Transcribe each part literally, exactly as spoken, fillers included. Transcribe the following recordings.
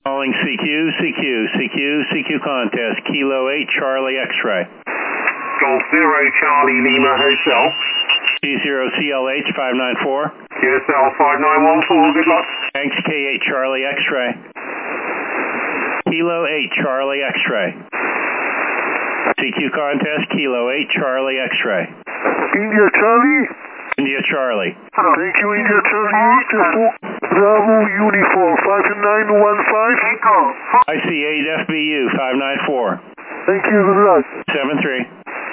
Calling C Q, C Q, C Q, C Q contest, Kilo eight, Charlie X-ray. Golf zero, Charlie Lima Hotel. G zero C L H five nine four. Q S L five nine one four, good luck. Thanks, K eight, Charlie X-ray. Kilo eight, Charlie X-ray. C Q contest, Kilo eight, Charlie X-ray. India Charlie. India Charlie. Thank you, India Charlie. Bravo Uniform five nine one five. I C eight F B U five nine four. Thank you, good luck. seven three.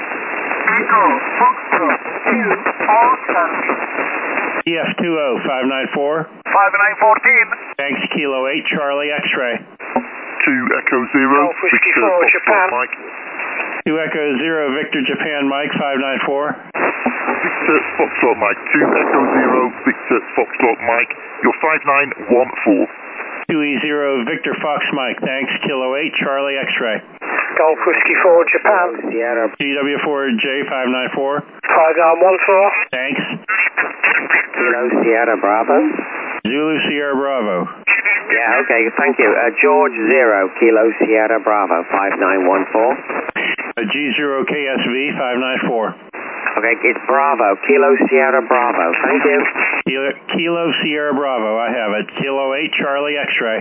E F two zero five nine four. five nine fourteen. Thanks, Kilo eight, Charlie X-ray. two Echo Zero, Victor Foxtrot Mike. two Echo Zero, Victor Japan Mike five nine four. Victor Foxtrot Mike, two Echo Zero, Victor Foxtrot Mike. You're five nine one four. two E zero, Victor Fox Mike. Thanks, Kilo eight, Charlie X-ray. Golf Whiskey four, Japan. Sierra. G W four J five nine four. five nine one four. Thanks. Kilo Sierra Bravo. Zulu Sierra Bravo. Yeah, okay, thank you. Uh, George zero, Kilo Sierra Bravo, five nine one four. Uh, G zero K S V five nine four. Okay, it's Bravo, Kilo Sierra Bravo, thank you. Kilo, Kilo Sierra Bravo, I have it. Kilo eight, Charlie X-ray.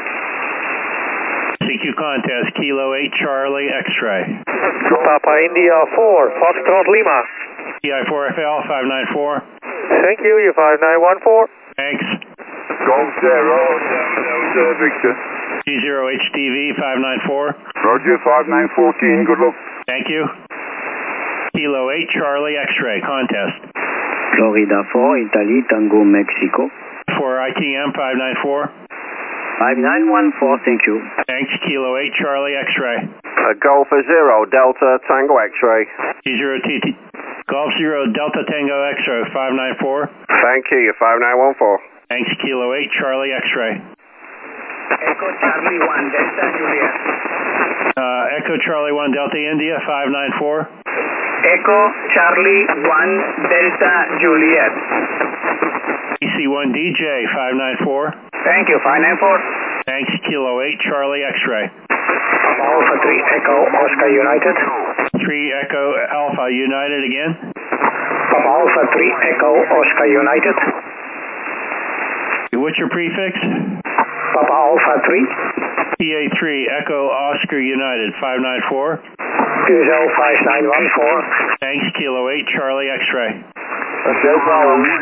C Q contest, Kilo eight, Charlie X-ray. Papa India four, Foxtrot Lima. P I four F L five nine four. Thank you, you five nine one four. Thanks. Golf Zero, Delta Victor. G zero H D V five nine four. Roger, five nine fourteen, good luck. Thank you. Kilo eight, Charlie X-ray, contest. Florida four, Italy, Tango, Mexico. For I T M five nine four. five nine one four, thank you. Thanks, Kilo eight, Charlie X-ray. Uh, Golf Zero, Delta Tango X-ray. G zero T T. Golf zero, Delta Tango X-ray, five nine four. Thank you, five nine one four. Thanks, Kilo eight, Charlie X-ray. Echo Charlie one, Delta Juliet. Uh, Echo Charlie one, Delta India, five nine four. Echo Charlie one, Delta Juliet. E C one D J, five nine four. Thank you, five nine four. Thanks, Kilo eight, Charlie X-ray. Alpha three, Echo Oscar United. three Echo Alpha United again. Alpha three, Echo Oscar United. What's your prefix? Papa Alpha three. P A three, Echo Oscar United, five nine four. Q Z L five nine one four. Thanks, Kilo eight, Charlie X-ray. Delta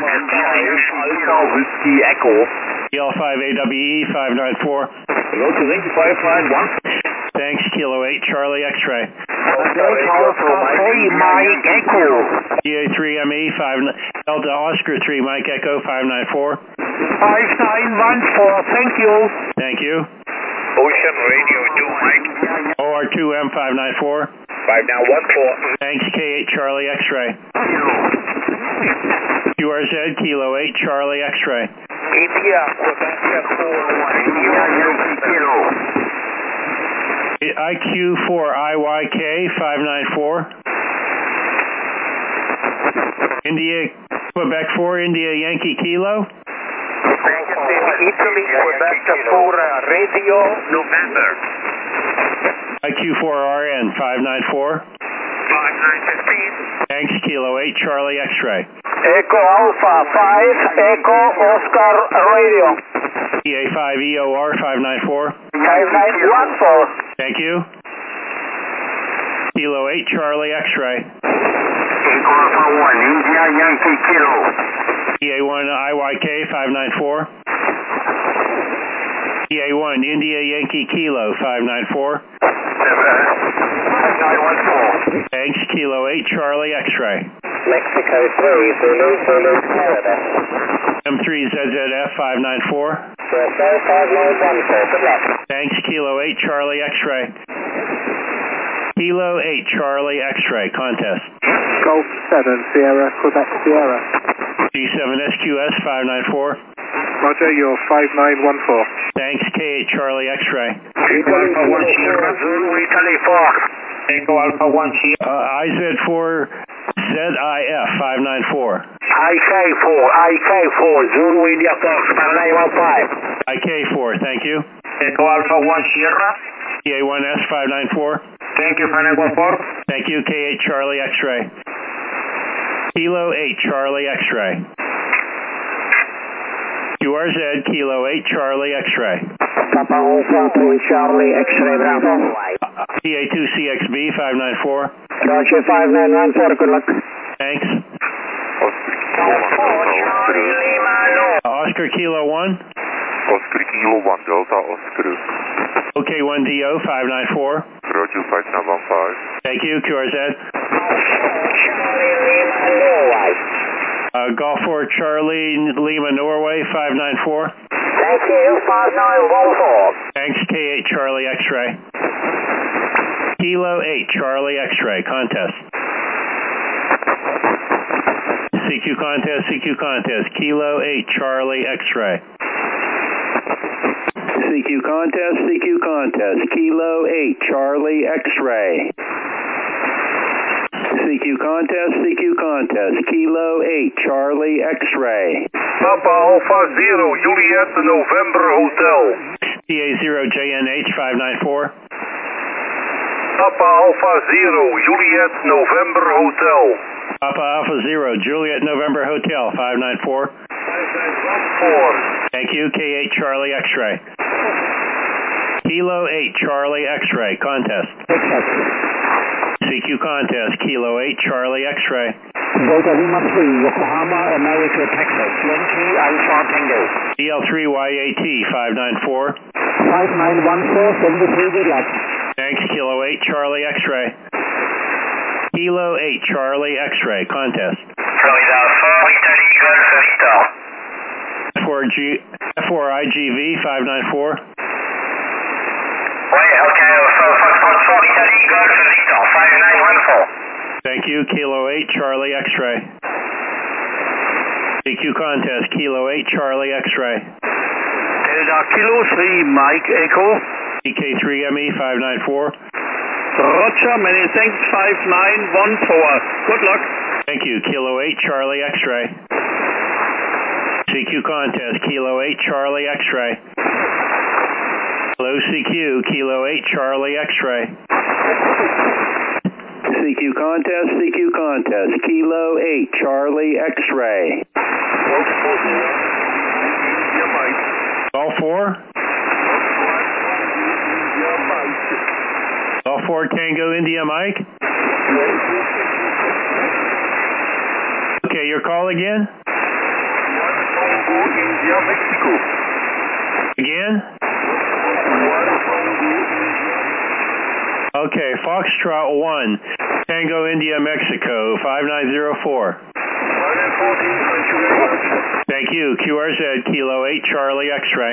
Whiskey Echo. E L five A W E, five nine four. Roger, five nine one. Thanks, Kilo eight, Charlie X-ray. Mike Echo. E A three M E, five, Delta Oscar three, Mike Echo, five nine four. five nine one four, thank you. Thank you. Ocean Radio two, Mike. O R two M five nine four. five nine one four. Thanks, K eight, Charlie X-ray. Q R Z, Kilo eight, Charlie X-ray. India, Quebec four one. I Q four I Y K, five nine four. India, Quebec four, India, Yankee Kilo. Italy, Quebec four, Radio November. I Q four R N, five nine four. five nine one five. Thanks, Kilo eight, Charlie X-ray. Echo Alpha five, Echo Oscar Radio. E A five E O R, five nine four. five nine one four. Thank you. Kilo eight, Charlie X-ray. Echo Alpha one, India, Yankee Kilo. E A one I Y K, five nine four. E A one India, Yankee Kilo, five nine four. five nine one four. Thanks, Kilo eight, Charlie X-ray. Mexico three, Zulu, Zulu, Canada. M three Z Z F, five nine four. Bravo five nine one four, good luck. Thanks, Kilo eight, Charlie X-ray. Kilo eight, Charlie X-ray, contest. Golf seven, Sierra, Quebec, Sierra. G seven S Q S, five nine four. Roger, you're five nine one four. Thanks, K eight, Charlie X-ray. Echo Alpha one, Sierra, Zulu, Italy four. Echo Alpha one, Sierra. Uh, I Z four Z I F, five nine four. I K four, I K four, Zulu, India Fox, five nine one five. I K four, thank you. Echo Alpha one Sierra. T A one S five nine four. Thank you, five nine one four. Thank you, K eight Charlie X-ray. Kilo eight Charlie X-ray. Q R Z Kilo eight Charlie X-ray. Papa Alpha three Charlie X-ray Bravo. T A two C X B five nine four. Roger five nine one four, good luck. Thanks. Oscar Kilo one, Delta. Oscar Kilo one. Oscar Kilo one, Delta Oscar. OK one D O five nine four. Roger five nine one five. Thank you, Q R Z. Uh, Golf four Charlie Lima Norway five nine four. Thank you, five nine one four. Thanks, K eight Charlie X-ray. Kilo eight Charlie X-ray, contest. C Q contest, C Q contest, Kilo eight Charlie X-ray. C Q contest, C Q contest, Kilo eight Charlie X-ray. C Q contest, C Q contest, Kilo eight Charlie X-ray. Papa Alpha zero Juliet November Hotel. T A zero J N H five nine four. Papa Alpha zero Juliet November Hotel. Papa Alpha zero Juliet November Hotel five nine four. five nine one four. Thank you, K eight Charlie X-ray. Kilo eight Charlie X-ray, contest. C Q contest, Kilo eight Charlie X-ray. Delta Lima three, Yokohama, America, Texas. Yankee Alpha Tango. D L three Y A T five nine four. five nine one four, seventy-three, good luck. Thanks, Kilo eight Charlie X-ray. Kilo eight Charlie X-ray, contest. Florida four, Italy, Golf Victor. F four G, F four I G V five nine four. Oui, ok, Foxtrot four, Italy, Golf Victor, five nine one four. Thank you, Kilo eight Charlie X-ray. C Q contest, Kilo eight Charlie X-ray. Delta Kilo three, Mike Echo. E K three M E five nine four. Roger, many thanks, five nine one four. Good luck. Thank you, Kilo eight Charlie X-ray. C Q contest, Kilo eight Charlie X-ray. Hello, C Q, Kilo eight Charlie X-ray. C Q contest, C Q contest, Kilo eight Charlie X-ray. All four? All four Tango India Mike? Okay, your call again? India, Mexico. Again? Okay, Foxtrot one, Tango India Mexico, five nine zero four. Thank you, Q R Z Kilo eight Charlie X-ray.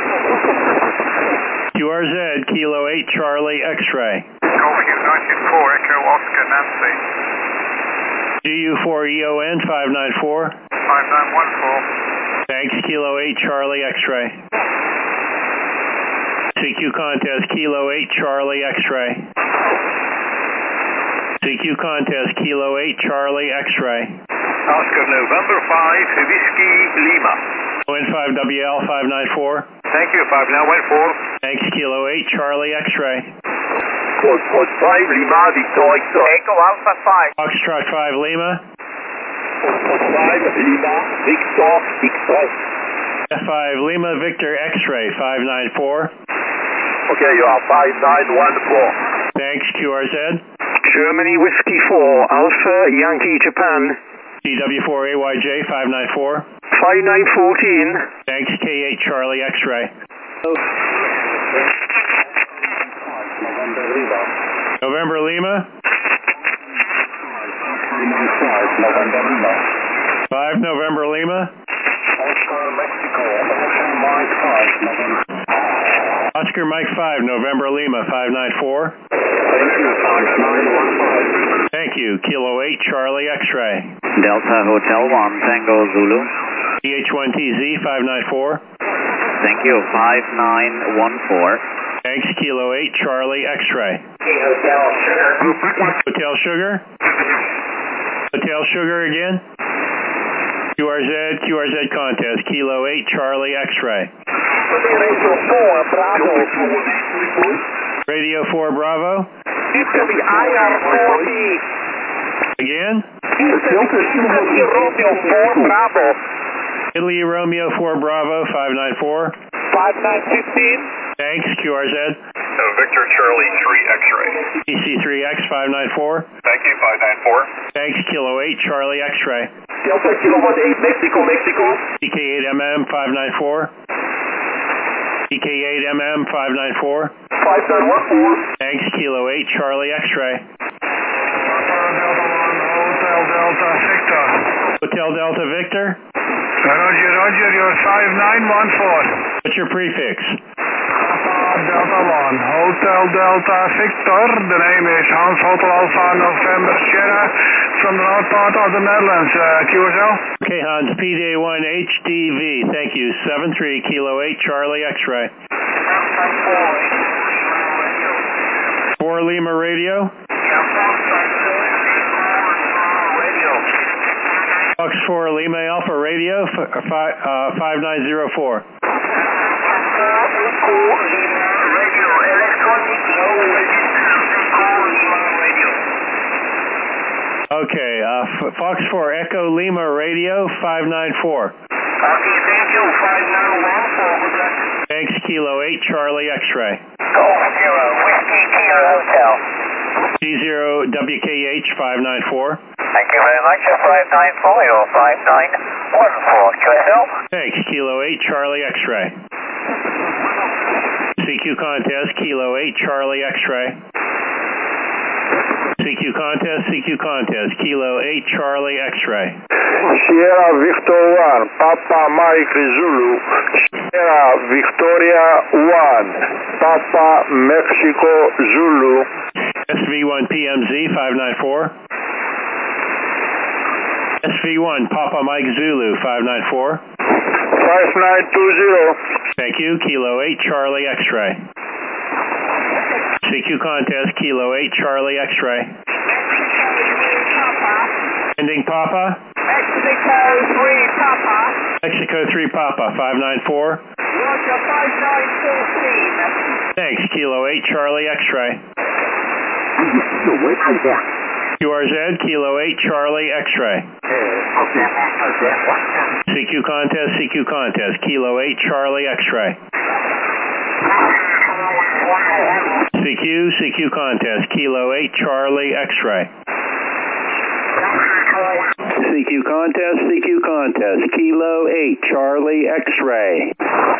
Q R Z Kilo eight Charlie X-ray. Golf U ninety-four, Echo Oscar Nancy. G U four E O N five nine four. five nine one four. Thanks, Kilo eight Charlie X-ray. C Q contest, Kilo eight Charlie X-ray. C Q contest, Kilo eight Charlie X-ray. Oscar November five, Whiskey Lima. N five W L five nine four. Thank you, five nine one four. Thanks, Kilo eight Charlie X-ray. Code code five, Lima, Victor, Victor. Echo Alpha five. Foxtrot five Lima. Code five, Lima, Victor, Victor. F five Lima Victor X-ray five nine four. Okay, you are five nine one four. Thanks, Q R Z. Germany Whiskey four, Alpha Yankee Japan. D W four A Y J five nine four. five nine one four. Thanks, K eight Charlie X-ray. November Lima. five November Lima. Oscar Mike five November Lima five nine four. Thank you, Kilo eight Charlie X-ray. Delta Hotel one Tango Zulu. D H one T Z five nine four. Thank you, five nine one four. Thanks, Kilo eight Charlie X-ray. Hotel Sugar. Hotel Sugar? Hotel Sugar again? Q R Z, Q R Z contest, Kilo eight, Charlie X-ray. Radio four, Bravo. Radio four, Bravo. Italy, I R four B. Again? Italy, Romeo four, Bravo. Italy, Romeo four, Bravo, five nine four. five nine one five. Thanks, Q R Z. Uh, Victor Charlie three X-ray. E C three X, five nine four. Thank you, five nine four. Thanks, Kilo eight, Charlie X-ray. Delta Kilo one eight, Mexico, Mexico. D K eight M M, five nine four. D K eight M M, five nine four. five nine one four. Thanks, Kilo eight, Charlie X-ray. Hotel Delta Victor. Hotel Delta Victor. Roger, Roger, you're five nine one four. What's your prefix? Delta one, Hotel Delta Victor. The name is Hans Hotel Alpha November Sierra from the north part of the Netherlands. Uh, Q S L? Okay, Hans, P J one H D V. Thank you. seven three, Kilo eight, Charlie X-ray. four Lima Radio. Fox four Lima Alpha Radio, f- fi- uh, five nine zero four. Okay, uh, F- Fox four Echo Lima Radio, five nine four. Okay, thank you, five nine one four. Thanks, Kilo eight, Charlie X-ray. Go, Zero, Whiskey, Kilo Hotel. G zero W K H, five nine four. Thank you very much, five nine four, you're five nine one four. Q S L? Thanks, Kilo eight, Charlie X-ray. C Q contest, Kilo eight, Charlie X-ray. C Q contest, C Q contest, Kilo eight, Charlie X-ray. Sierra Victor one, Papa Mike Zulu. Sierra Victoria one, Papa Mexico Zulu. S V one P M Z, five nine four. S V one Papa Mike Zulu, five nine four. five nine two zero. Thank you, Kilo eight, Charlie X-ray. C Q contest, Kilo eight, Charlie X-ray. Ending Papa. Mexico three, Papa. Mexico three Papa, five nine four. Roger, five nine fourteen. Thanks, Kilo eight, Charlie X-ray. Q R Z, Kilo eight, Charlie X-ray. C Q contest, C Q contest, Kilo eight, Charlie X-ray. C Q, C Q contest, Kilo eight, Charlie X-ray. C Q contest, C Q contest, Kilo eight, Charlie X-ray.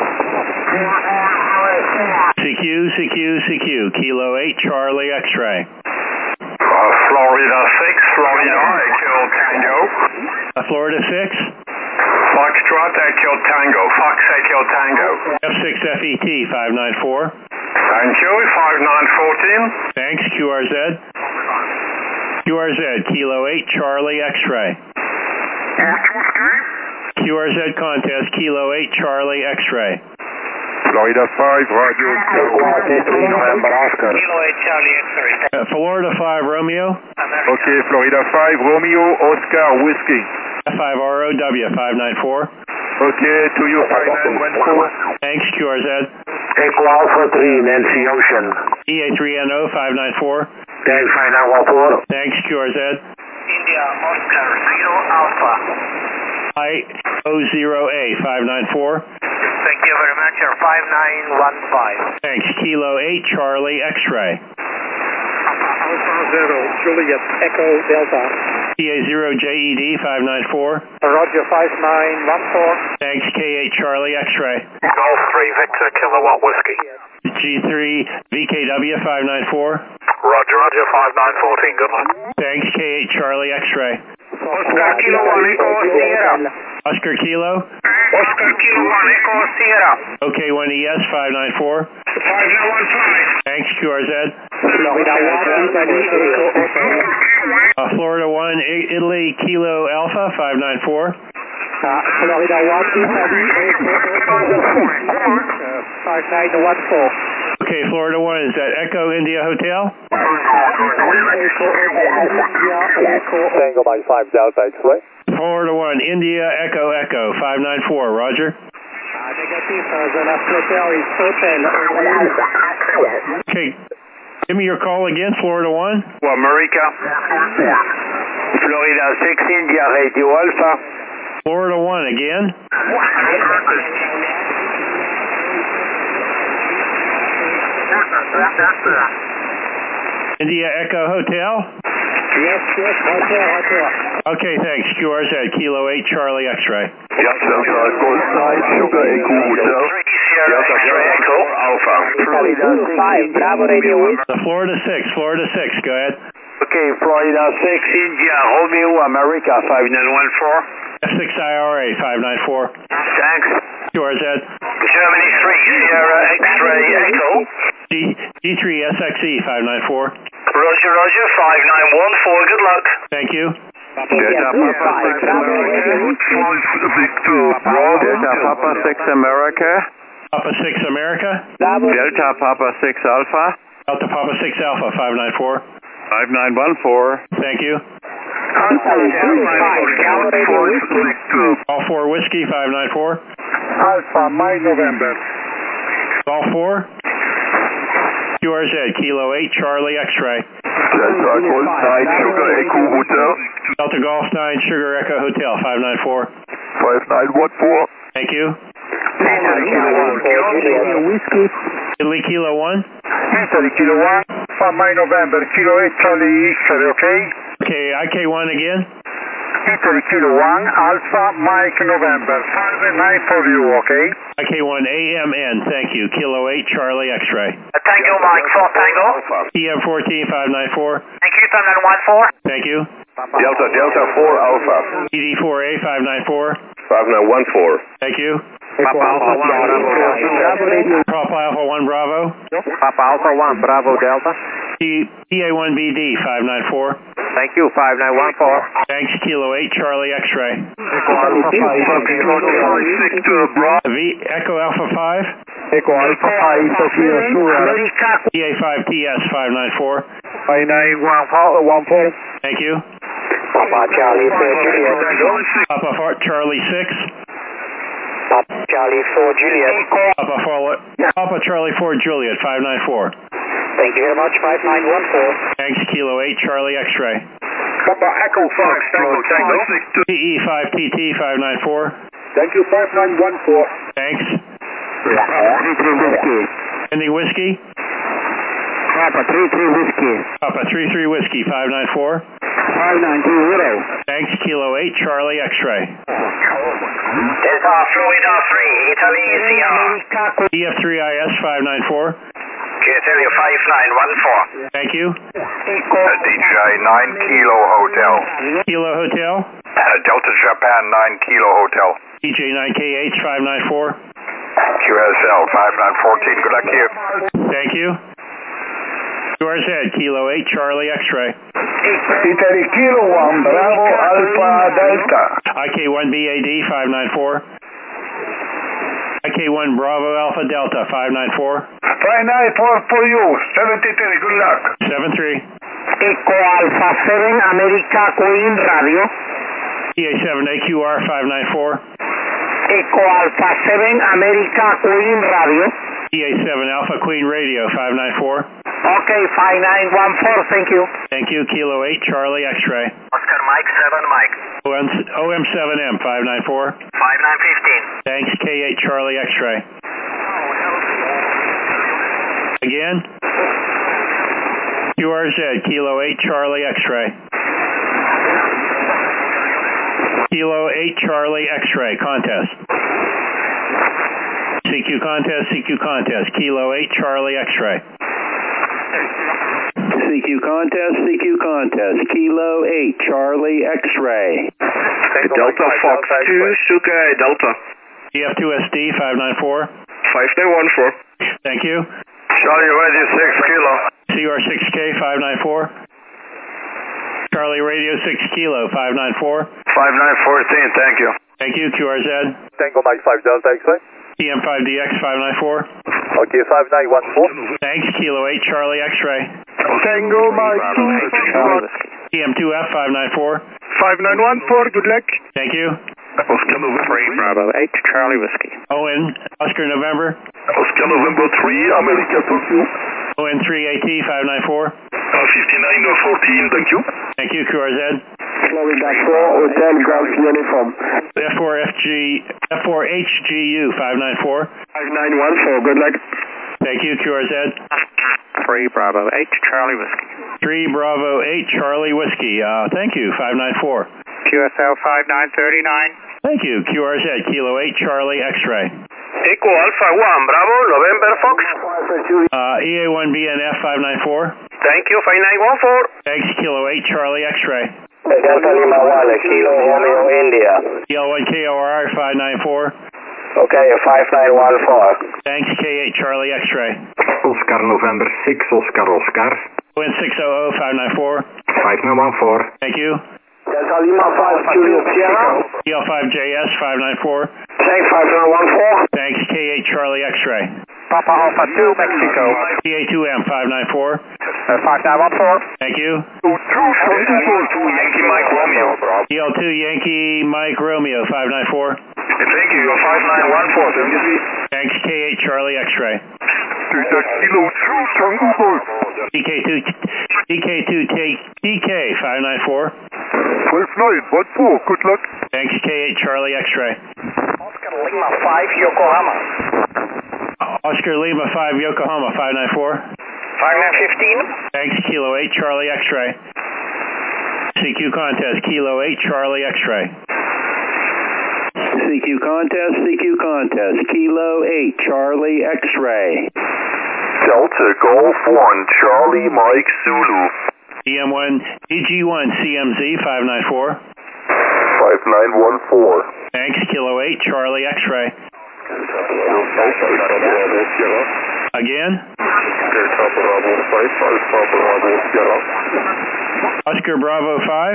C Q, C Q, C Q, Kilo eight, Charlie X-ray. Uh, Florida six, Florida Echo Tango. Uh, Florida six. Foxtrot Echo Tango, Fox Echo Tango. F six F E T, five nine four. Thank you, five nine one four. Thanks, Q R Z. Q R Z, Kilo eight, Charlie X-ray. Q R Z contest, Kilo eight, Charlie X-ray. Florida five, Radio November Oscar. Kilo eight, Charlie X-ray. Uh, Florida five, Romeo. Okay, Florida five, Romeo, Oscar, Whiskey. F five R O W, five nine four. Okay, to you, five nine one four. Thanks, Q R Z. Echo Alpha three, Nancy Ocean. E A three N O, five nine four. Thanks, five nine one four. Thanks, Q R Z. India, Oscar, Zero Alpha. I O zero A, five nine four. Thank you very much, you're five nine one five. Thanks, Kilo eight, Charlie X-ray. Alpha Zero, Juliet, Echo Delta. P A zero J E D, five nine four. Roger, five nine one four. Thanks, K eight, Charlie X-ray. Golf three, Victor, Kilowatt Whiskey. G three V K W, five nine four. Roger, Roger, five nine one four, good luck. Thanks, K eight, Charlie X-ray. Oscar Kilo one, Echo Sierra. Oscar Kilo. Oscar Kilo one, Echo Sierra. O K one E S, five nine four. five nine one five. Thanks, Q R Z. Florida one, Uh, Florida one, I- Italy, Kilo Alpha, five nine four. Florida one, five nine one four. Okay, Florida one, is that Echo India Hotel? Tango by five Delta X-ray. Florida one, India Echo Echo, five nine four, roger. Okay, give me your call again, Florida one. America. Florida six, India Radio Alpha. Florida one again. India Echo Hotel? Yes, yes, hotel, hotel. Okay, thanks. Q R Z, Kilo eight, Charlie X-ray. Yes, Delta Golf nine, Sugar Echo Hotel. Sierra X-ray Echo Alpha. Florida five, Bravo Radio Whiskey. The Florida six, Florida six, go ahead. Okay, Florida six, India Romeo America five nine one four. F six I R A, five nine four. Thanks. Q R Z. Germany three, Sierra X-ray Echo. G, G3 S X E, five nine four. Roger, Roger, five nine one four, good luck. Thank you. Delta Papa six America. Victor Bravo. Delta Papa six America. Papa six America. Delta Papa six Alpha. Delta Papa six Alpha, five nine four. five nine one four. Thank you. All four Whiskey, five nine four. Alpha Mike November. All four. Q R Z, Kilo eight, Charlie X-ray. Delta Golf nine, Sugar Echo Hotel. Delta Golf nine, Sugar Echo Hotel, five nine four. five nine one four. Thank you. Whiskey. Italy Kilo one. Italy Kilo one. five Mike November. Kilo eight Charlie X-ray, okay? Okay, I K one again. Italy Kilo one. Alpha Mike November. five nine for you, okay? I K one A M N, thank you. Kilo eight, Charlie X-ray. Tango Mike four Tango. T M fourteen, five nine four. Thank you, five nine one four. Thank you. Delta Delta four Alpha. E D four A, five nine four. five nine one four. Thank you. Papa Alpha one Bravo. Papa Alpha one Bravo. Papa Alpha one Bravo Delta. T A one B D, five nine four. Thank you, five nine one four. Thanks, Kilo eight, Charlie X-ray. Victor Bravo. V, Echo Alpha five. Echo Alpha five, Sofia Sugar. T A five T S, five nine four. five nine one four. Thank you. Papa Charlie four Juliet. Papa Fort Charlie six. Papa Charlie four Juliet. Papa, Fort, Papa Charlie four Juliet, five nine four. Thank you very much, five nine one four. Thanks, Kilo eight, Charlie X-ray. Papa Echo Fox, Tango Tango. T E five T T, five nine four. Thank you, five nine one four. Thanks. Whiskey. Ending Whiskey. Papa three three Whiskey. Papa three three Whiskey, five nine four. five nine two zero. Thanks, Kilo eight, Charlie X-ray. Delta Florida three, Italy Sierra. E F three I S, five nine four. Italy five nine one four. Thank you. D J nine Kilo Hotel. Kilo Hotel. Delta Japan nine Kilo Hotel. D J nine K H, five nine four. Q S L five nine one four. Good luck to you. Thank you. Q R Z, Kilo eight, Charlie X-ray. Italy Kilo one, Bravo Alpha Delta. I K one B A D, five nine four. I K one Bravo Alpha Delta, five nine four. five nine four for you, seventy-three, good luck. seven three. Echo Alpha seven America Queen Radio. T A seven A Q R, five nine four. Echo Alpha seven America Queen Radio. T A seven Alpha Queen Radio, five nine four. Okay, five nine one four, thank you. Thank you, Kilo eight, Charlie X-ray. Oscar Mike seven Mike. O M seven M, five nine four. five nine one five. Thanks, K eight, Charlie X-ray. Again. Q R Z, Kilo eight, Charlie X-ray. Kilo eight, Charlie X-ray, contest. C Q contest, C Q contest, Kilo eight, Charlie X-ray. C Q contest, C Q contest, Kilo eight, Charlie X-ray. Delta Fox two, Sugar Delta. E F two S D, five nine four. five nine one four. Thank you. Charlie Radio six Kilo. C R six K, five nine four. Charlie Radio six Kilo, five nine four. five nine one four, thank you. Thank you, Q R Z. Tango Mike five Delta X-ray. T M five D X, five nine four. Okay, five nine one four. Thanks, Kilo eight, Charlie X-ray. Tango Mike two. T M two F, five nine four. five nine one four, good luck. Thank you. Oscar November three Bravo eight Charlie Whiskey. Owen, Oscar November. Oscar November three, America Tokyo. Owen three A T five nine four. Uh, fifty-nine fourteen, thank you. Thank you, Q R Z. Florida four, Hotel Golf Uniform. F four F G, F four H G U five nine four. five nine one four, good luck. Thank you, Q R Z. three Bravo eight Charlie Whiskey. three Bravo eight Charlie Whiskey. Uh, thank you, five nine four. Q S L five nine three nine. Thank you, Q R Z, Kilo eight Charlie X-ray. Echo Alpha one, Bravo, November Fox. Uh, E A one B N F five nine four. Thank you, five nine one four. Thanks, Kilo eight Charlie X-ray. Delta Lima one, Kilo Romeo India. E L one K O R I five nine four. Okay, five nine one four. Thanks, K eight Charlie X-ray. Oscar November six, Oscar Oscar. Wind six hundred five nine four. five nine one four. Thank you. Delta Lima five, Juliet Sierra. E L five J S five nine four. Thanks, five nine one four. Thanks, K eight Charlie X-ray. Papa Alpha two Mexico. P A two M five nine four. Uh, five nine one four. Thank you. Yankee Mike Romeo. E L two Yankee Mike Romeo five nine four. Thank you, you're five nine one four, Thanks, K eight Charlie X-ray. Kilo two, Tango Golf. D K two D K two take D K five nine four. five nine one four, good luck. Thanks, K eight Charlie X-ray. Oscar Lima five, Yokohama. Oscar Lima five Yokohama five nine four. five nine one five. Thanks, Kilo eight Charlie X-ray. C Q contest, Kilo eight Charlie X-ray. C Q contest, C Q contest, Kilo eight Charlie X-ray. Delta Golf one, Charlie Mike Zulu. D M one D G one C M Z five nine four. five nine one four. Thanks, Kilo eight Charlie X-ray. Again? Delta Bravo five, Alpha Bravo Sierra. Oscar Bravo five.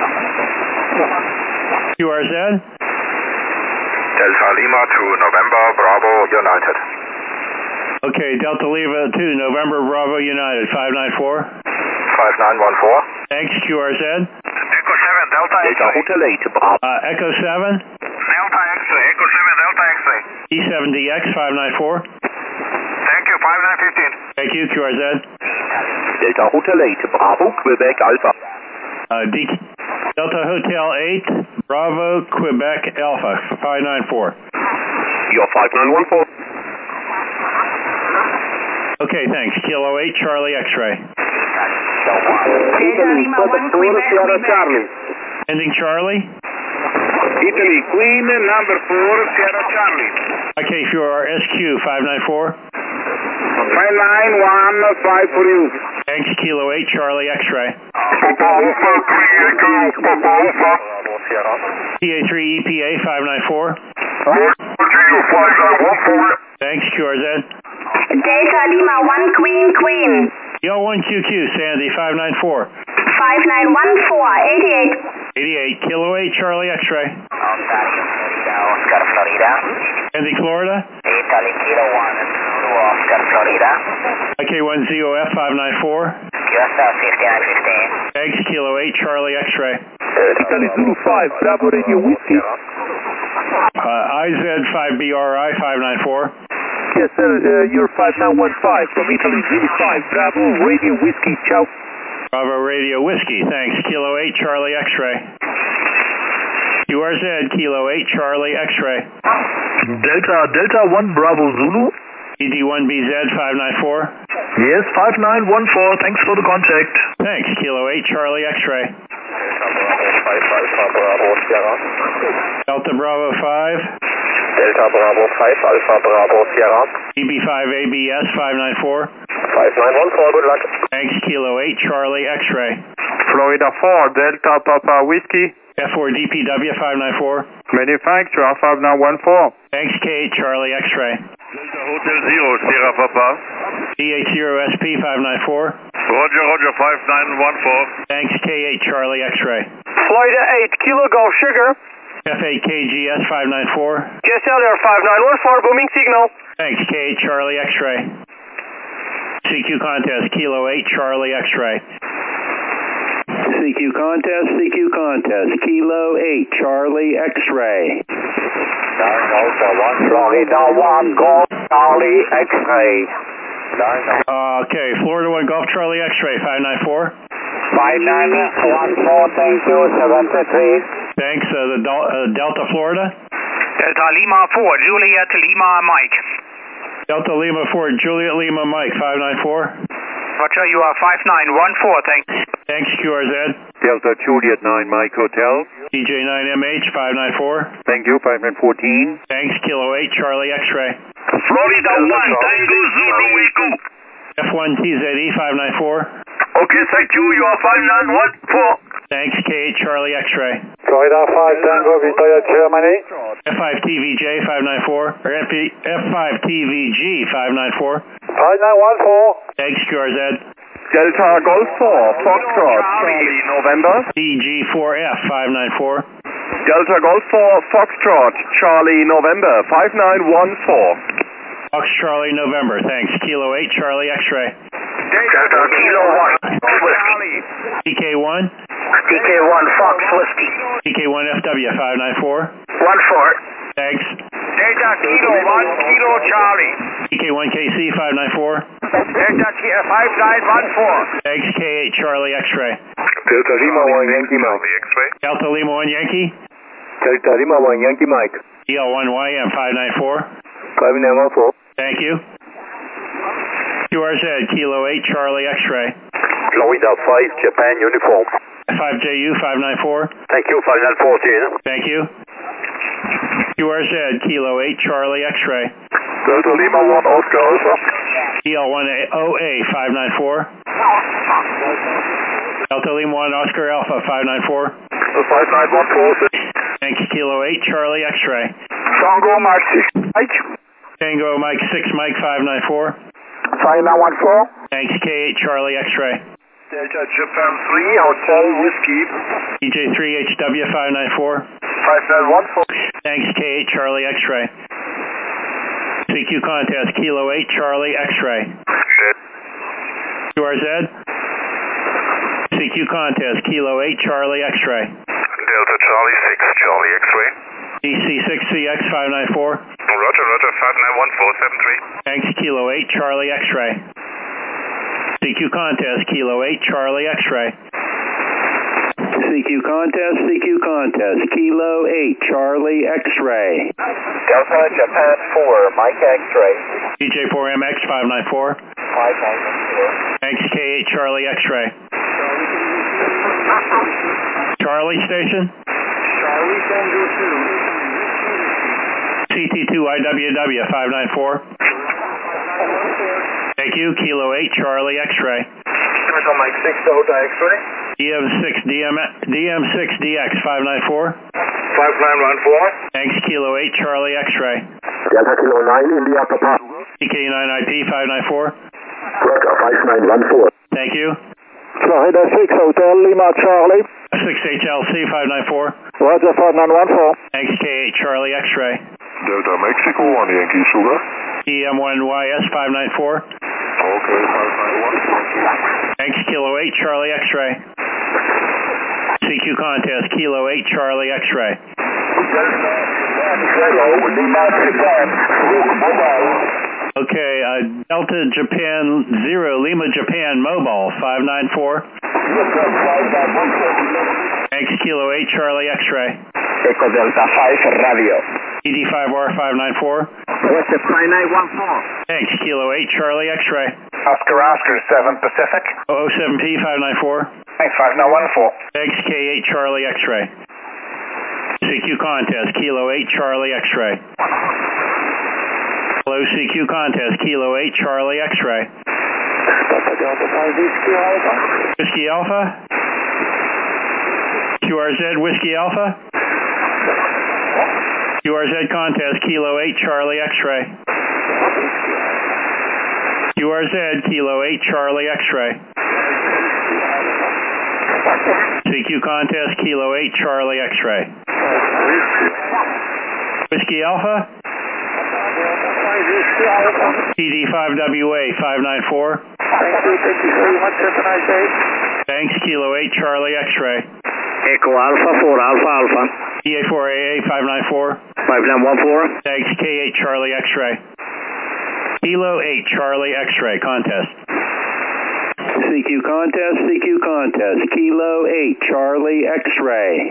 Q R Z. Delta Lima two, November Bravo United. Okay, Delta Lima two, November Bravo United five nine four. five nine one four. Thanks, Q R Z. Echo seven, Delta Delta X-ray. Hotel eight, Bravo. Uh, Echo seven. Delta X-ray, Echo seven, Delta X-ray. E seven D X five nine four. Thank you, five nine one five. Thank you, Q R Z. Delta Hotel eight, Bravo, Quebec Alpha. Uh, D Delta Hotel eight, Bravo, Quebec Alpha five nine four. You're five nine one four. Okay, thanks. Kilo eight Charlie X-ray. Italy, Sierra Charlie. Ending Charlie. Italy, Queen, number four, Sierra Charlie. Okay, for our S Q five nine four. five nine one five for you. Thanks, Kilo eight Charlie X-ray. P A three E P A five nine four. Thanks, Q R Z. Delta Lima one Queen Queen. E L one Q Q Sandy five nine four. five nine one four, eighty-eight. eighty-eight, Kilo eight Charlie X-ray. Oscar Florida. Ending Florida. Italy Kilo one, Oscar Florida. I K one Z O F five nine four. Q S L fifty-nine fifteen. Thanks, Kilo eight Charlie X-ray. Italy Zulu five, Bravo Radio Whiskey. Uh, I Z five B R I five nine four. Yes, sir, uh, you're five nine one five from Italy Zulu five, Bravo Radio Whiskey, ciao. Bravo Radio Whiskey, thanks. Kilo eight Charlie X-ray. Q R Z, Kilo eight Charlie X-ray. Delta, Delta one Bravo Zulu. E D one B Z five nine four. Yes, five nine one four, thanks for the contact. Thanks, Kilo eight Charlie X-ray. Delta Bravo five. Delta Bravo five, Alpha Bravo Sierra. E B five A B S five nine four. five nine one four, good luck. Thanks, Kilo eight Charlie X-ray. Florida four, Delta Papa Whiskey. F four D P W five nine four. Manufacturer five nine one four. Thanks, K eight Charlie X-ray. Delta Hotel zero, Sierra Papa. D eight zero S P five nine four. Roger, Roger, five nine one four. Thanks, K eight Charlie X-ray. Florida eight, Kilo Golf Sugar. F eight K G S five nine four. G S L there, five nine one four, booming signal. Thanks, K eight Charlie X-ray. C Q contest, Kilo eight Charlie X-ray. C Q contest, C Q contest, Kilo eight, Charlie X-ray. Delta one, Florida one, Golf Charlie X-ray. Uh, okay, Florida one, Golf Charlie X-ray, five nine four. five nine one four, thank you, seventy-three. Thanks, uh, the Del uh, Delta, Florida. Delta Lima four, Juliet Lima Mike. Delta Lima four, Juliet Lima Mike, five nine four. Roger, you are five nine one four, thanks. Thanks, Q R Z. Delta Juliet nine Mike Hotel. D J nine M H, five nine four. Thank you, five nine fourteen. Thanks, Kilo eight, Charlie X-ray. Florida one, Tango Zulu Echo. F one T Z E, five nine four. Okay, thank you, you are five nine one four. Thanks, K eight, Charlie X-ray. Florida five Tango Victoria Germany. F five T V J, five nine four. Or F five T V G, five nine four. five nine one four. Thanks, Q R Z. Delta Golf four, Foxtrot, Charlie November. D G four F, five nine four. Delta Golf four, Foxtrot, Charlie November, five nine one four. Fox Charlie November, thanks. Kilo eight, Charlie X-ray. Delta Kilo one, Whiskey. D K one. D K one, Fox Whiskey. D K one F W, five nine four. one four. Thanks. Delta Kilo one, Kilo Charlie. D K one K C, five nine four. Delta five nine one four. Thanks, K eight, Charlie X-ray. Delta Lima one Yankee Mike. X-ray. Delta Lima one Yankee. Delta Lima one Yankee Mike. D L one Y M, five nine four. five nine one four. Thank you. Q R Z, Kilo eight, Charlie X-ray. Florida five, Japan Uniform. five J U, five nine four. Thank you, five nine fourteen. Thank you. Q R Z, Kilo eight, Charlie X-ray. Delta Lima one, Oscar Alpha. D L one O A, five nine four. Delta Lima one, Oscar Alpha, five nine four. five nine one four. Thanks, Kilo eight, Charlie X-ray. Tango Mike six Mike. Tango Mike six Mike, five nine four. five nine one four. Thanks, K eight, Charlie X-ray. Delta Japan three, Hotel Whiskey. D J three H W, five nine four. five nine one four. Thanks, K eight, Charlie X-ray. C Q contest, Kilo eight, Charlie X-ray. Q R Z. C Q contest, Kilo eight, Charlie X-ray. Delta Charlie six, Charlie X-ray. D C six C X, five nine four. Roger, roger, five nine one four seven three. Thanks, Kilo eight, Charlie X-ray. C Q contest, Kilo eight, Charlie X-ray. C Q contest, C Q contest, Kilo eight, Charlie X-ray. Delta Japan four, Mike X-ray. D J four M X, five nine four. five nine one four. Thanks, K eight, Charlie X-ray. Charlie station? Charlie Tango two. C T two I W W, five nine four. Thank you, Kilo eight, Charlie X-ray. Delta Mike six, Delta X-ray. D M six D M D M six D X, five nine four. five nine one four. Thanks, Kilo eight, Charlie X-ray. Delta Kilo nine, India Papa. D K nine I P, five nine four. Roger, five nine one four. Thank you. Florida six Hotel Lima Charlie. six H L C, five nine four. Roger five nine one four. Thanks, K eight, Charlie X-ray. Delta Mexico one Yankee Sugar. E M one Y S, five nine four. Okay, five nine one four. Thanks, Kilo eight, Charlie X-ray. C Q contest, Kilo eight, Charlie X-ray. Okay, uh, Delta Japan zero, Lima Japan Mobile, five nine four. Thanks, Kilo eight, Charlie X-ray. Echo Delta five, Radio. E D five R, five nine four. What's the five nine one four? Thanks, Kilo eight, Charlie X-ray. Oscar Oscar seven Pacific. oh seven P, five nine four. Thanks, five nine one four. Thanks, K eight, Charlie X-ray. C Q contest, Kilo eight, Charlie X-ray. Hello, C Q contest, Kilo eight, Charlie X-ray. Whiskey Alpha? Q R Z, Whiskey Alpha? Q R Z contest, Kilo eight, Charlie X-ray. Q R Z, Kilo eight, Charlie X-ray. C Q contest, Kilo eight, Charlie X-ray. Whiskey Alpha? T D five W A, five nine four. Thank you, thank you very much. Have a nice day. Thanks, Kilo eight, Charlie X-ray. Echo Alpha four, Alpha Alpha. E A four A A five nine four. five nine one four. Thanks, K eight, Charlie X-ray. Kilo eight, Charlie X-ray, contest. C Q contest, C Q contest. Kilo eight, Charlie X-ray.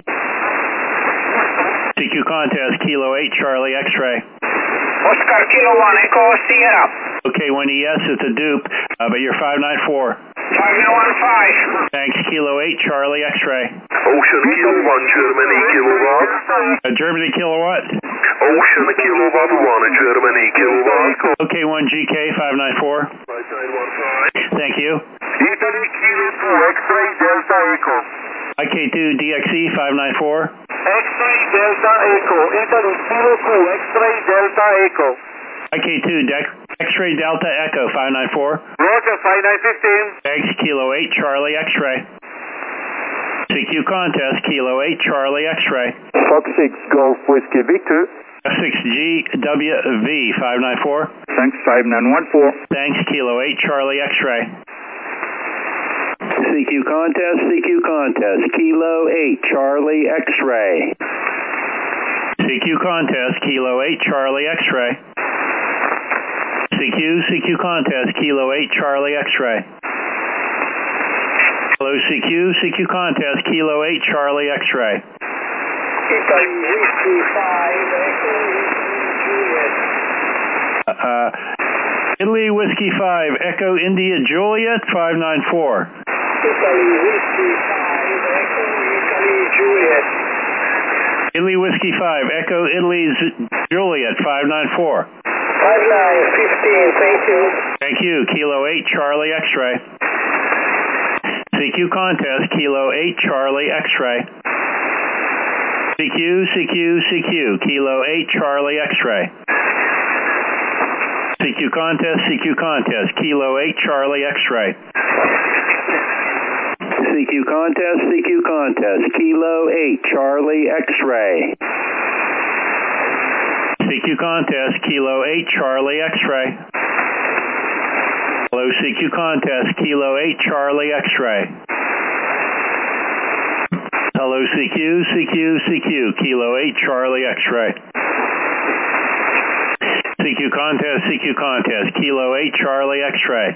C Q contest, Kilo eight, Charlie X-ray. Oscar Kilo one, Echo Sierra. Okay, when yes, it's a dupe, uh, but you're five nine four. five nine one five. Thanks, Kilo eight, Charlie X-ray. Ocean Kilo one, Germany, kilowatt. Uh, Germany kilowatt. Ocean kilowatt one, Germany, kilowatt. Okay, one G K, five nine four. five nine one five. Thank you. Italy Kilo two, X-ray Delta Echo. I K two D X E, five nine four. X-ray Delta Echo. Italy Kilo two, X-ray Delta Echo. I K two X-ray Delta Echo, five nine four. Roger, five nine one five. Thanks, Kilo eight, Charlie X-ray. C Q contest, Kilo eight, Charlie X-ray. Fox six, Golf Whiskey Victor. F six G W V, five nine four. Thanks, five nine one four. Thanks, Kilo eight, Charlie X-ray. C Q contest, C Q contest. Kilo eight, Charlie X-ray. C Q contest, Kilo eight, Charlie X-ray. C Q, C Q contest, Kilo eight, Charlie X-ray. Hello, C Q, C Q contest, Kilo eight, Charlie X-ray. Italy Whiskey five, Echo Juliet. Uh, Italy Whiskey five, Echo India Juliet, five nine four. Italy Whiskey five, Echo Italy Juliet. Italy Whiskey five, Echo Italy Juliet, five nine four. five nine one five, thank you. Thank you, Kilo eight, Charlie X-ray. C Q contest, Kilo eight, Charlie X-ray. C Q, C Q, C Q, Kilo eight, Charlie X-ray. C Q contest, C Q contest, Kilo eight, Charlie X-ray. C Q contest, C Q contest. Kilo eight, Charlie X-ray. C Q contest, Kilo eight, Charlie X-ray. Hello, C Q contest, Kilo eight, Charlie X-ray. Hello, C Q, C Q, C Q, Kilo eight, Charlie X-ray. C Q contest, C Q contest, Kilo eight, Charlie X-ray.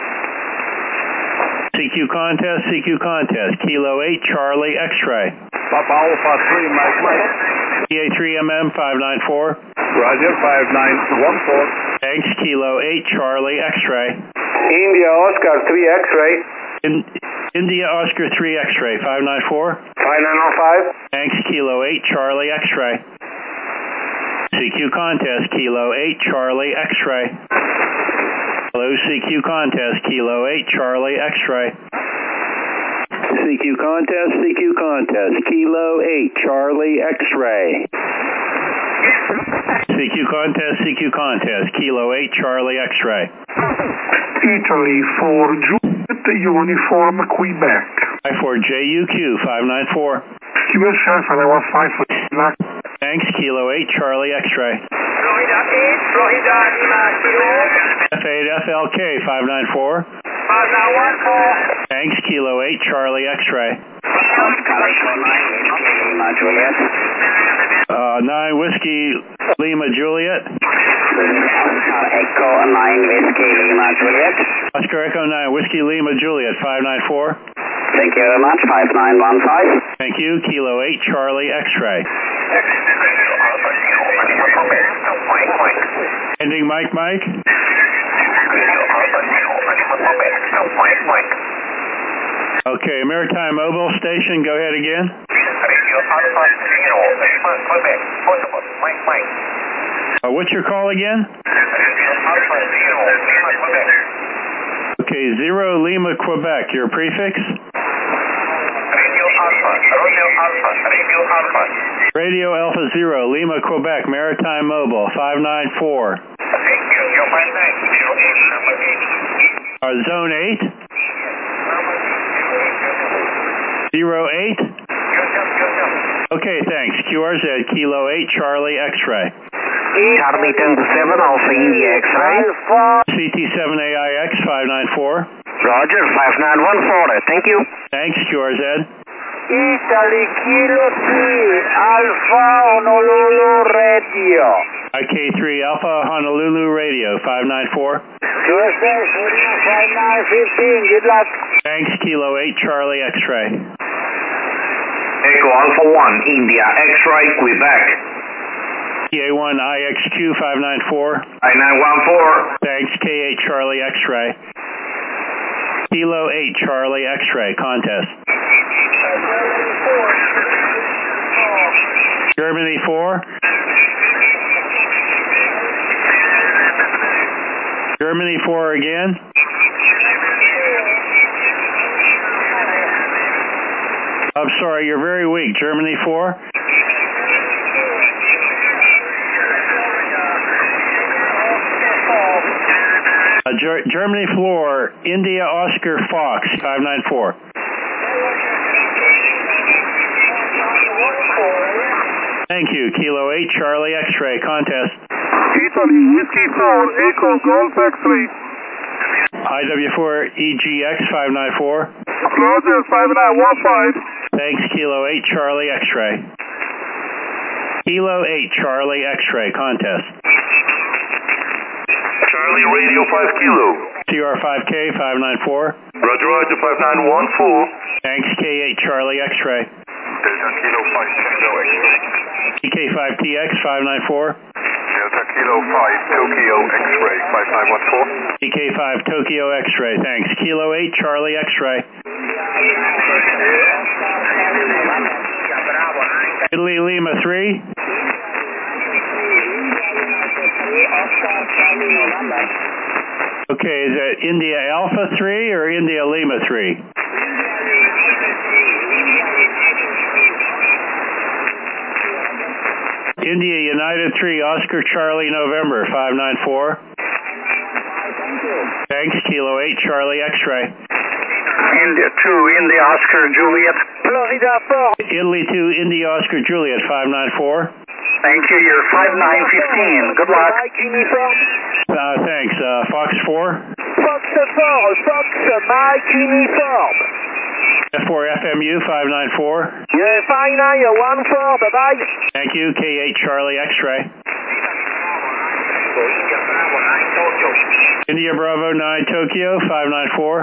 C Q contest, C Q contest, Kilo eight, Charlie X-ray. Papa Alpha three, Mike Mike. P A three M M five nine four. Roger, five nine one four. Thanks, Kilo eight, Charlie X-ray. India Oscar three X-ray. In, India Oscar three X-ray, five nine four. five nine one five. Thanks, Kilo eight, Charlie X-ray. C Q contest, Kilo eight, Charlie X-ray. Hello, C Q contest, Kilo eight, Charlie X-ray. C Q contest, C Q contest. Kilo eight, Charlie X-ray. C Q contest, C Q contest, Kilo eight, Charlie X-ray. Italy for Juliet, Uniform Quebec. I four J U Q, five nine four. Q S F, and I was five for Quebec. Thanks, Kilo eight, Charlie X-ray. Florida eight, Florida Lima Kilo. F eight F L K, five nine four. five nine one four. Thanks, Kilo eight, Charlie X-ray. Uh, nine Whiskey Lima Juliet. Echo nine Whiskey Lima Juliet. Oscar Echo nine Whiskey Lima Juliet, five nine four. Thank you very much, five nine one five. Thank you, Kilo eight, Charlie X-ray. Ending Mike Mike. Okay, Maritime Mobile Station, go ahead again. Uh, what's your call again? Okay, Zero Lima, Quebec. Your prefix? Radio Alpha Zero, Lima, Quebec, Maritime Mobile, five nine four. Uh, zone eight? Zero eight? Okay, thanks. Q R Z, Kilo eight, Charlie X-ray. Charlie ten to seven, Alpha India X-ray. C T seven A I X, five nine four. Roger, five nine one four, thank you. Thanks, Q R Z. Italy Kilo three, Alpha Honolulu Radio. I K three Alpha Honolulu Radio, five nine four. U S A five nine one five, good luck. Thanks, Kilo eight Charlie X-Ray. Echo Alpha one, India, X-Ray, Quebec. T A one I X Q five nine four. five nine one four. Thanks, K eight Charlie X-Ray. Kilo eight Charlie X-Ray, contest. Germany four. Germany four again. I'm sorry, you're very weak. Germany four. Uh, Ger Germany floor, India Oscar Fox, five nine four. Thank you, Kilo eight Charlie X-Ray, contest. Italy Whiskey four, Echo Golf X-Ray. I W four E G X five nine four. Roger, five nine one five. Thanks, Kilo eight Charlie X-Ray. Kilo eight Charlie X-Ray, contest. Charlie Radio five Kilo. C R five K five nine four. Roger, Roger, five nine one four. Thanks, K eight Charlie X-Ray. Delta Kilo five Kilo X-Ray. T K five T X five nine four. Delta Kilo five Tokyo X-Ray five nine one four. T K five Tokyo X-Ray, thanks. Kilo eight Charlie X-Ray. Italy Lima three. Okay, is that India Alpha three or India Lima three? India United three, Oscar Charlie November, five nine four. Thanks, Kilo eight Charlie X-Ray. India two, India Oscar Juliet. Florida four. Italy two, India Oscar Juliet, five nine four. Thank you, you're five nine one five. Good luck. Uh, thanks. Uh, Fox four. Fox four, Fox Mike Uniform. F four F M U five nine four. Yeah, five nine one four, bye-bye. Thank you, K eight Charlie X-Ray. India Bravo nine Tokyo five nine four.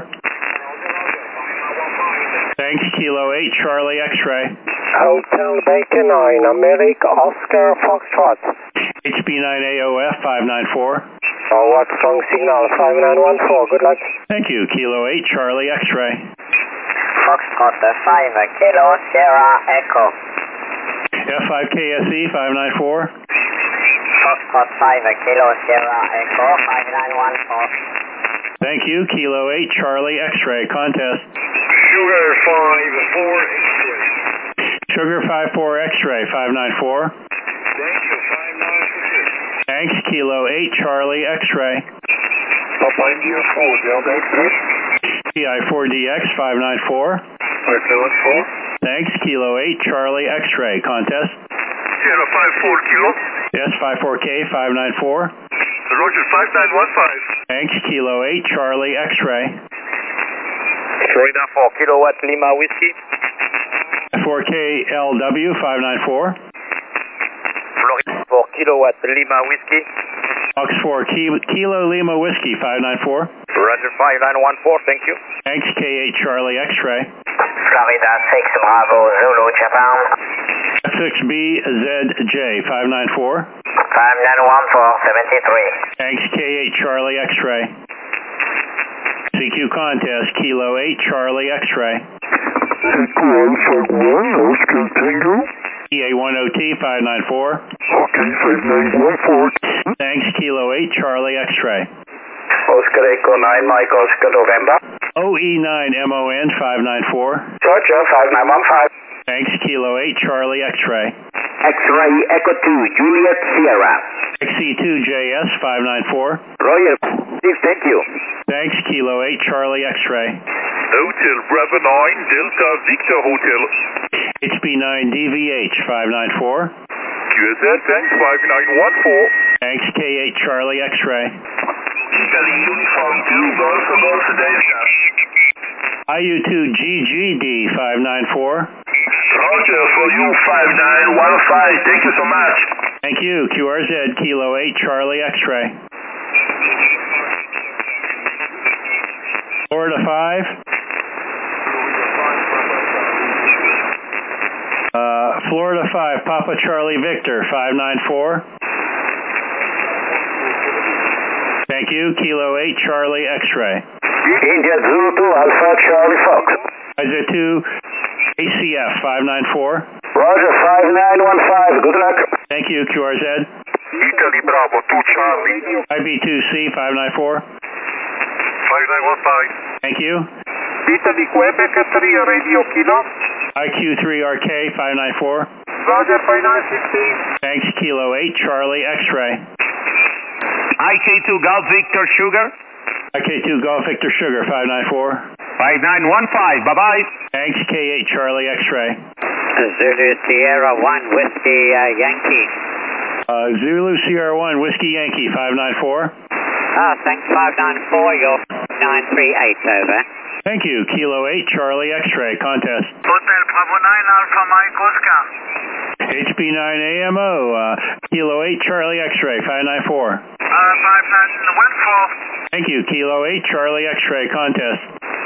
Thanks, Kilo eight Charlie X-Ray. Hotel Bacon nine, America Oscar Foxtrot. H B nine A O F five nine four. Oh, what strong signal, five nine one four, good luck. Thank you, Kilo eight Charlie X-Ray. Foxtrot five, Kilo Sierra Echo. F five K S E five nine four. Foxtrot five, Kilo Sierra Echo, five nine one four. Thank you, Kilo eight Charlie X-Ray, contest. Sugar five four X-Ray. Sugar five four X-Ray, five nine four. Thank you, five nine six. Thanks, Kilo eight Charlie X-Ray. Papa India four, Delta X-Ray. T I four D X five nine four. five seven four. Thanks, Kilo eight Charlie X-Ray, contest. Sierra five four Kilo. Yes, five four K five nine four. Roger, five nine one five. Thanks, Kilo eight Charlie X-Ray. Florida four, Kilowatt Lima Whiskey. four K L W five nine four. Florida four, Kilowatt Lima Whiskey. Fox four Kilo, Kilo Lima Whiskey five nine four. Roger, five nine one four, thank you. Thanks, K eight Charlie X-Ray. Florida six, Bravo, Zulu, Japan. F six B Z J five nine four. five nine one four, seventy-three. Thanks, K eight Charlie X-Ray. C Q contest, Kilo eight Charlie X-Ray. Echo Alpha one, Oscar Tango. E A one O T five nine four. Okay, five nine one four. Thanks, Kilo eight Charlie X-Ray. Oscar Echo nine, Mike Oscar November. O E nine M O N five nine four. Roger, five nine one five. Thanks, Kilo eight Charlie X-Ray. X-Ray Echo two, Juliet Sierra. X E two J S five nine four. Royal, thank you. Thanks, Kilo eight Charlie X-Ray. Hotel Bravo nine, Delta Victor Hotel. H B nine D V H five nine four. Q S Z, thanks, five nine one four. Thanks, K eight Charlie X-Ray. Italy Uniform two, Golf Golf Delta. I U two G G D five nine four. Roger, for you five nine one five, thank you so much. Thank you, Q R Z, Kilo eight, Charlie X-ray. Florida five. Uh, Florida five, Papa Charlie Victor, five nine four. Thank you, Kilo eight, Charlie X-ray. India Zulu two, Alpha Charlie Fox. I Z two A C F, five nine four. Roger, five nine one five, good luck. Thank you, Q R Z. Italy Bravo two Charlie. I B two C, five nine four. five nine one five. Thank you. Italy Quebec three Radio Kilo. I Q three R K, five nine four. Roger, five nine sixteen. Thanks, Kilo eight, Charlie X-ray. I K two Golf Victor Sugar. I K two Golf Victor Sugar, five nine four. five nine one five, bye-bye. Thanks, K eight, Charlie X-ray. Zulu Sierra one, Whiskey uh, Yankee. Uh, Zulu Sierra one, Whiskey Yankee, five nine four. Ah, thanks, five nine four, you're nine three eight, over. Thank you, Kilo eight, Charlie X-ray, contest. Hotel Bravo nine Alpha Mike Oscar. H B nine A M O, uh, Kilo eight, Charlie X-ray, five nine four. Uh, five nine one four. Thank you, Kilo eight, Charlie X-ray, contest.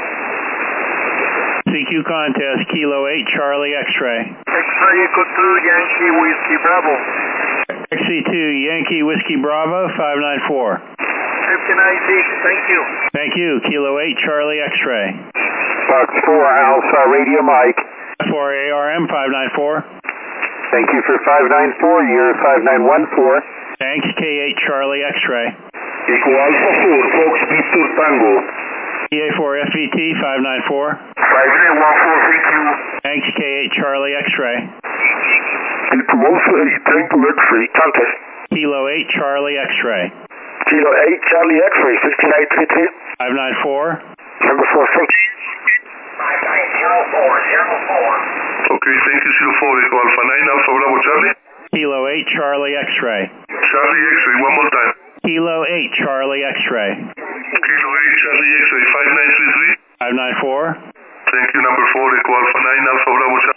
C Q contest, Kilo eight, Charlie X-ray. X-ray Echo two Yankee Whiskey Bravo. X C two Yankee Whiskey Bravo, five nine four. fifty-nine six, thank you. Thank you, Kilo eight, Charlie X-ray. Fox four Alpha Radio Mike. four A R M, five nine four. Thank you for five nine four, you're five nine one four. Thanks, K eight, Charlie X-ray. Echo Alpha four, Fox Victor Tango. P A four F V T, five nine four. five nine one four, thank you. Thanks, K eight, Charlie X-ray. Echo Alpha eight, Tango X-ray, contest. Kilo eight, Charlie X-ray. Kilo eight, Charlie X-ray, fifty-nine three three. five nine four. Number four, thank you. five nine zero four zero four. Okay, thank you, zero four, Echo Alpha nine, Alpha Bravo Charlie. Kilo eight, Charlie X-ray. Charlie X-ray, one more time. Kilo eight, Charlie X-ray. Kilo eight, Charlie X-ray, five nine three three. five nine four. Thank you, number four, Echo Alpha nine, Alpha Bravo Charlie.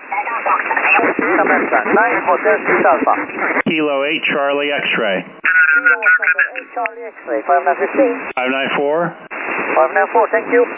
nine Hotel six Alpha. Kilo eight, Charlie X-ray. Charlie X-ray, five nine fifteen. five nine four. five nine four, thank you.